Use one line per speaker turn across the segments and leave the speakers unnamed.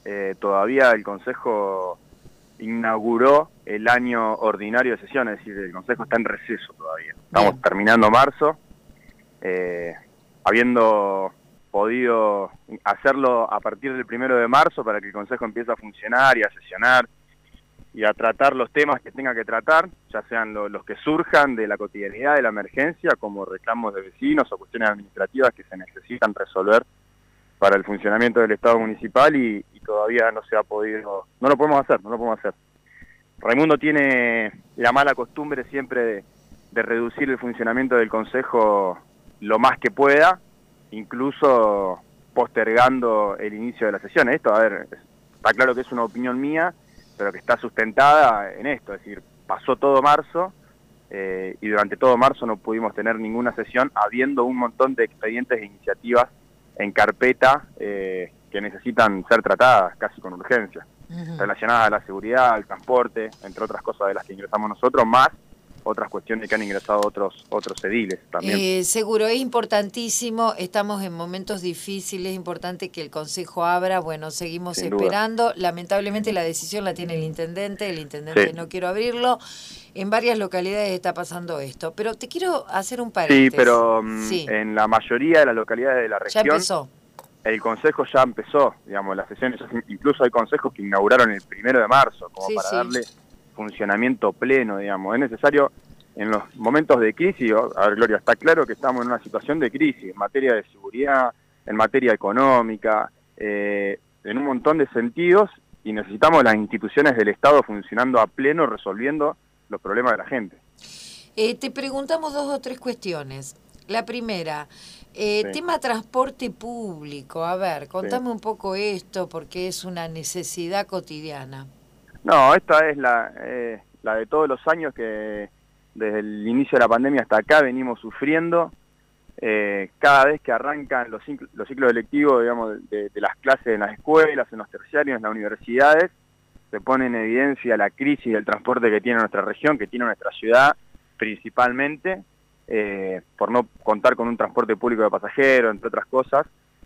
todavía el Consejo inauguró el año ordinario de sesiones, es decir, el Consejo está en receso todavía. Estamos terminando marzo, habiendo podido hacerlo a partir del 1 de marzo para que el Consejo empiece a funcionar y a sesionar y a tratar los temas que tenga que tratar, ya sean los que surjan de la cotidianidad, de la emergencia, como reclamos de vecinos o cuestiones administrativas que se necesitan resolver para el funcionamiento del Estado municipal y todavía no se ha podido, no lo podemos hacer. Raimundo tiene la mala costumbre siempre de reducir el funcionamiento del Consejo lo más que pueda, incluso postergando el inicio de la sesión. Esto, a ver, está claro que es una opinión mía, pero que está sustentada en esto, es decir, pasó todo marzo y durante todo marzo no pudimos tener ninguna sesión, habiendo un montón de expedientes e iniciativas en carpeta que necesitan ser tratadas casi con urgencia, relacionadas a la seguridad, al transporte, entre otras cosas de las que ingresamos nosotros, más otras cuestiones que han ingresado otros ediles también.
Seguro, es importantísimo, estamos en momentos difíciles, es importante que el Consejo abra, bueno, seguimos
Sin
esperando,
duda.
lamentablemente la decisión la tiene el intendente sí. No quiero abrirlo, en varias localidades está pasando esto, pero te quiero hacer un paréntesis.
Sí, pero en la mayoría de las localidades de la región...
Ya empezó.
El Consejo ya empezó, digamos, las sesiones, incluso hay consejos que inauguraron el 1 de marzo, como para darle funcionamiento pleno, digamos. Es necesario, en los momentos de crisis, a ver, Gloria, está claro que estamos en una situación de crisis, en materia de seguridad, en materia económica, en un montón de sentidos, y necesitamos las instituciones del Estado funcionando a pleno, resolviendo los problemas de la gente.
Te preguntamos 2 o 3 cuestiones. La primera, tema transporte público. A ver, contame un poco esto, porque es una necesidad cotidiana.
No, esta es la de todos los años que desde el inicio de la pandemia hasta acá venimos sufriendo. Cada vez que arrancan los ciclos electivos, digamos, de las clases en las escuelas, en los terciarios, en las universidades, se pone en evidencia la crisis del transporte que tiene nuestra región, que tiene nuestra ciudad principalmente, por no contar con un transporte público de pasajeros, entre otras cosas.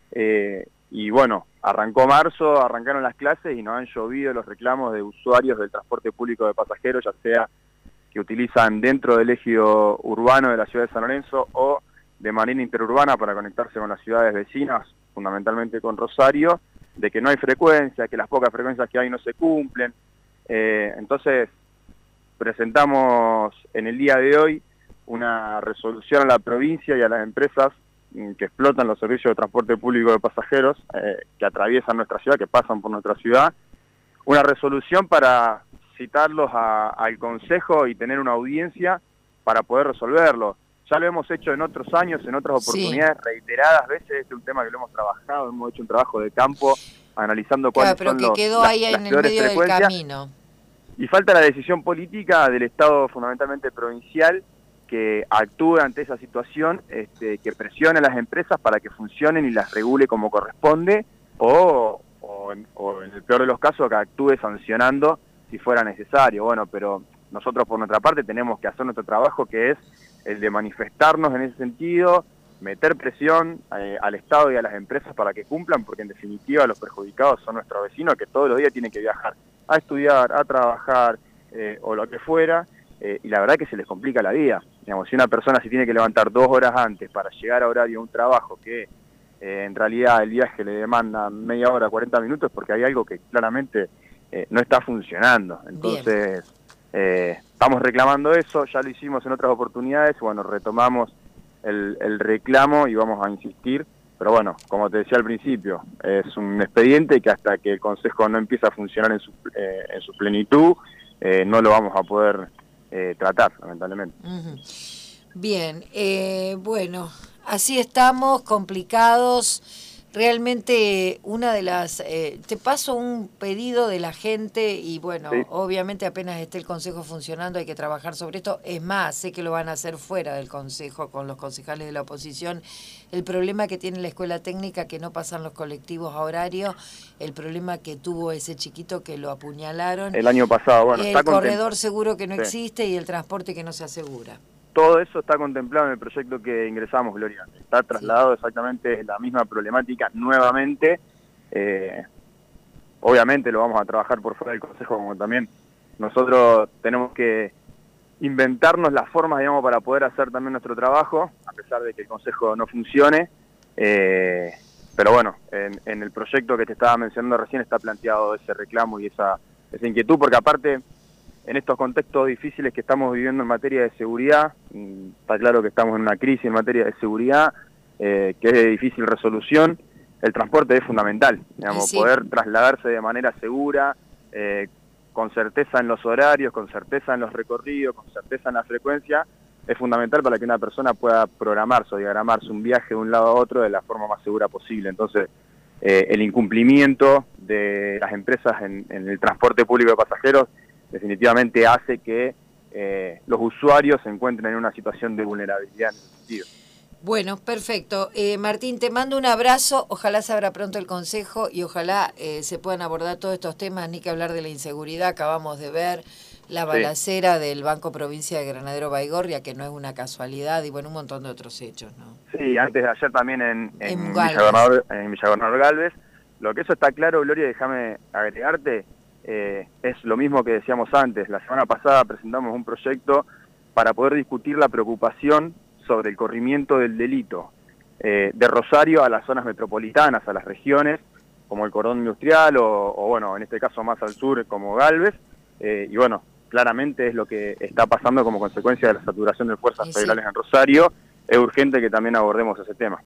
Y bueno, arrancó marzo, arrancaron las clases y nos han llovido los reclamos de usuarios del transporte público de pasajeros, ya sea que utilizan dentro del ejido urbano de la ciudad de San Lorenzo o de manera interurbana para conectarse con las ciudades vecinas, fundamentalmente con Rosario, de que no hay frecuencia, que las pocas frecuencias que hay no se cumplen. Entonces, presentamos en el día de hoy una resolución a la provincia y a las empresas que explotan los servicios de transporte público de pasajeros que atraviesan nuestra ciudad, que pasan por nuestra ciudad, una resolución para citarlos al Consejo y tener una audiencia para poder resolverlo. Ya lo hemos hecho en otros años, en otras oportunidades reiteradas veces, este es un tema que lo hemos trabajado, hemos hecho un trabajo de campo analizando cuáles son
pero que quedó ahí en el medio del camino.
Y falta la decisión política del Estado, fundamentalmente provincial, que actúe ante esa situación, que presione a las empresas para que funcionen y las regule como corresponde, o en el peor de los casos, que actúe sancionando si fuera necesario. Bueno, pero nosotros por nuestra parte tenemos que hacer nuestro trabajo, que es el de manifestarnos en ese sentido, meter presión al Estado y a las empresas para que cumplan, porque en definitiva los perjudicados son nuestros vecinos, que todos los días tienen que viajar a estudiar, a trabajar o lo que fuera, y la verdad que se les complica la vida. Digamos, si una persona se tiene que levantar 2 horas antes para llegar a horario a un trabajo que en realidad el viaje le demanda media hora, 40 minutos, porque hay algo que claramente no está funcionando. Entonces, estamos reclamando eso, ya lo hicimos en otras oportunidades, bueno, retomamos el reclamo y vamos a insistir, pero bueno, como te decía al principio, es un expediente que hasta que el Consejo no empiece a funcionar en su plenitud, no lo vamos a poder tratar, lamentablemente.
Bien, bueno, así estamos, complicados. Realmente una de las... te paso un pedido de la gente y bueno, obviamente apenas esté el Consejo funcionando hay que trabajar sobre esto. Es más, sé que lo van a hacer fuera del Consejo con los concejales de la oposición. El problema que tiene la escuela técnica, que no pasan los colectivos a horario, el problema que tuvo ese chiquito que lo apuñalaron.
El año pasado, bueno.
El corredor seguro que no existe y el transporte que no se asegura.
Todo eso está contemplado en el proyecto que ingresamos, Gloria. Está trasladado exactamente la misma problemática nuevamente. obviamente lo vamos a trabajar por fuera del Consejo, como también nosotros tenemos que inventarnos las formas, digamos, para poder hacer también nuestro trabajo, a pesar de que el Consejo no funcione. Pero bueno, en el proyecto que te estaba mencionando recién está planteado ese reclamo y esa inquietud, porque aparte, en estos contextos difíciles que estamos viviendo en materia de seguridad, está claro que estamos en una crisis en materia de seguridad, que es de difícil resolución. El transporte es fundamental, digamos,
Sí.
poder trasladarse de manera segura, con certeza en los horarios, con certeza en los recorridos, con certeza en la frecuencia, es fundamental para que una persona pueda programarse o diagramarse un viaje de un lado a otro de la forma más segura posible. Entonces, el incumplimiento de las empresas en el transporte público de pasajeros definitivamente hace que los usuarios se encuentren en una situación de vulnerabilidad en ese sentido.
Bueno, perfecto. Martín, te mando un abrazo, ojalá se abra pronto el Consejo y ojalá se puedan abordar todos estos temas, ni que hablar de la inseguridad, acabamos de ver la balacera del Banco Provincia de Granadero Baigorria, que no es una casualidad, y bueno, un montón de otros hechos, ¿no?
Sí, antes de ayer también en
Galvez.
Villa Gobernador Galvez. Lo que eso está claro, Gloria, déjame agregarte, es lo mismo que decíamos antes. La semana pasada presentamos un proyecto para poder discutir la preocupación sobre el corrimiento del delito de Rosario a las zonas metropolitanas, a las regiones, como el cordón industrial o bueno, en este caso más al sur como Galvez, y bueno, claramente es lo que está pasando como consecuencia de la saturación de fuerzas federales en Rosario. Es urgente que también abordemos ese tema.